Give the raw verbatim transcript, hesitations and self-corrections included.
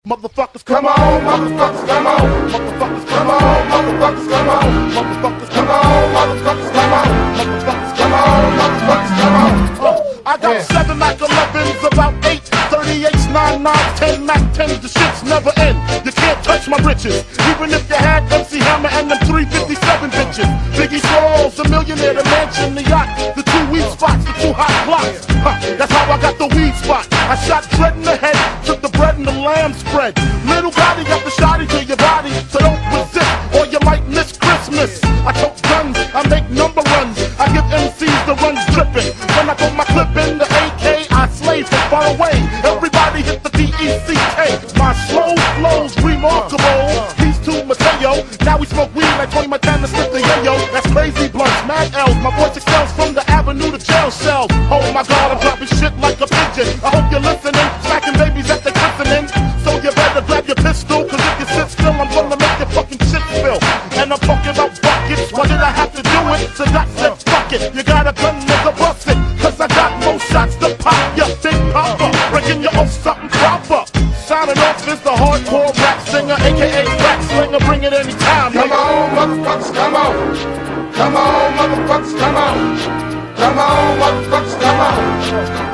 Motherfuckers, come on, motherfuckers, come on, motherfuckers, come on, motherfuckers, come on, motherfuckers, come on, motherfuckers, come on, motherfuckers, come on, motherfuckers, come on. Uh, I got yeah. seven Mac elevens, about eight thirty-eights, nine nines, ten Mac tens, the shits never end. You can't touch my riches, even if you had M C Hammer and them three fifty-seven bitches. Biggie Smalls, the millionaire, the mansion, the yacht, the two weed spots, the two hot blocks. Huh, that's how I got the weed spot. I shot Dread in the head, took the bread and the lamb spread. Little body got the shotty to your body, so don't resist or you might miss Christmas. I tote guns, I make number runs, I give M Cs the runs dripping. When I put my clip in the A K, I slay from far away. Everybody hit the D E C K. My slow flow's remarkable. These two Mateo, now we smoke weed like Tony Montana, slip the yayo. That's crazy blunts, mad L's. My voice excels from the avenue to jail cells. Oh my God, I'm dropping shit like a pigeon. I hope you're listening, smacking babies that they christening. So you better grab your pistol, cause if you sit still, I'm gonna make your fucking shit spill. And I'm talking about buckets, why did I have to do it? So that said, fuck it, you got a gun, nigga, bust it. Cause I got more shots to pop, you big popper. Breaking you off something proper. Signing off is the hardcore rap singer, A K A rap slinger, bring it anytime. Come on, motherfuckers, come on. Come on, motherfuckers, come on. Come on, motherfuckers, come on.